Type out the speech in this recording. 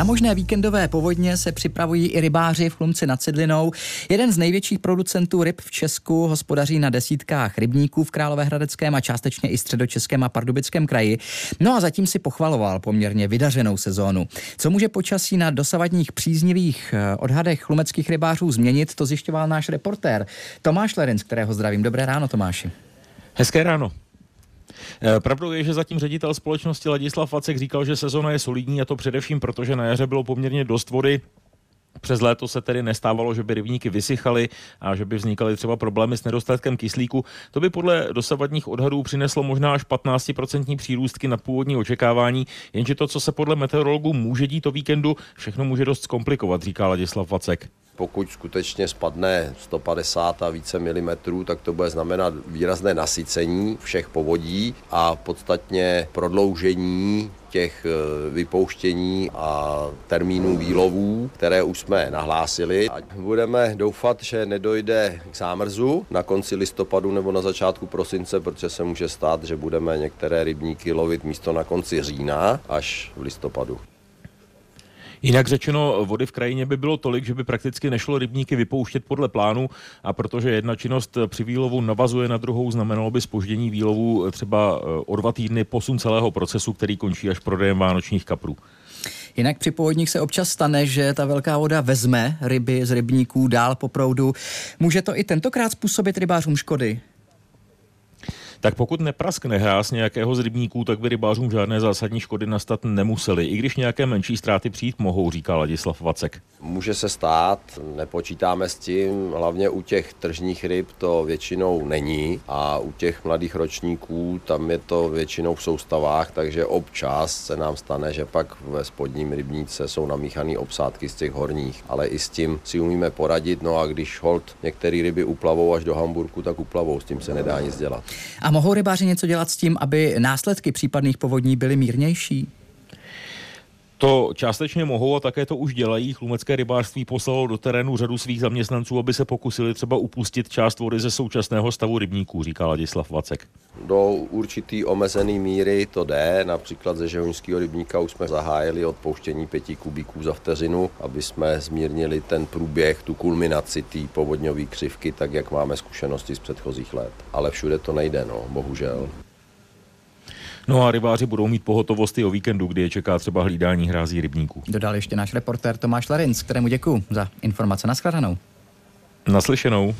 Na možné víkendové povodně se připravují i rybáři v Chlumci nad Cidlinou. Jeden z největších producentů ryb v Česku hospodaří na desítkách rybníků v Královéhradeckém a částečně i Středočeském a Pardubickém kraji. No a zatím si pochvaloval poměrně vydařenou sezónu. Co může počasí na dosavadních příznivých odhadech chlumeckých rybářů změnit, to zjišťoval náš reportér Tomáš Lerinc, kterého zdravím. Dobré ráno, Tomáši. Hezké ráno. Pravdou je, že zatím ředitel společnosti Ladislav Vacek říkal, že sezona je solidní, a to především proto, že na jaře bylo poměrně dost vody. Přes léto se tedy nestávalo, že by rybníky vysychaly a že by vznikaly třeba problémy s nedostatkem kyslíku. To by podle dosavadních odhadů přineslo možná až 15% přírůstky nad původní očekávání, jenže to, co se podle meteorologů může dít o víkendu, všechno může dost zkomplikovat, říká Ladislav Vacek. Pokud skutečně spadne 150 a více milimetrů, tak to bude znamenat výrazné nasycení všech povodí a podstatně prodloužení těch vypouštění a termínů výlovů, které už jsme nahlásili. A budeme doufat, že nedojde k zámrzu na konci listopadu nebo na začátku prosince, protože se může stát, že budeme některé rybníky lovit místo na konci října až v listopadu. Jinak řečeno, vody v krajině by bylo tolik, že by prakticky nešlo rybníky vypouštět podle plánu, a protože jedna činnost při výlovu navazuje na druhou, znamenalo by zpoždění výlovu třeba o 2 týdny, posun celého procesu, který končí až prodejem vánočních kaprů. Jinak při povodních se občas stane, že ta velká voda vezme ryby z rybníků dál po proudu. Může to i tentokrát způsobit rybářům škody? Tak pokud nepraskne hráz nějakého z rybníků, tak by rybářům žádné zásadní škody nastat nemusely, i když nějaké menší ztráty přijít mohou, říká Ladislav Vacek. Může se stát, nepočítáme s tím, hlavně u těch tržních ryb to většinou není a u těch mladých ročníků tam je to většinou v soustavách, takže občas se nám stane, že pak ve spodním rybníce jsou namíchané obsádky z těch horních, ale i s tím si umíme poradit, no a když holt některé ryby uplavou až do Hamburku, tak uplavou, s tím se nedá nic dělat. A mohou rybáři něco dělat s tím, aby následky případných povodní byly mírnější? To částečně mohou a také to už dělají. Chlumecké rybářství poslalo do terénu řadu svých zaměstnanců, aby se pokusili třeba upustit část vody ze současného stavu rybníků, říká Ladislav Vacek. Do určitý omezený míry to jde, například ze Žehoňského rybníka už jsme zahájili odpouštění 5 kubíků za vteřinu, aby jsme zmírnili ten průběh, tu kulminaci té povodňové křivky, tak jak máme zkušenosti z předchozích let. Ale všude to nejde, bohužel. No a rybáři budou mít pohotovost i o víkendu, kdy je čeká třeba hlídání hrází rybníků. Dodal ještě náš reportér Tomáš Larinc, kterému děkuju za informace. Nashledanou. Naslyšenou.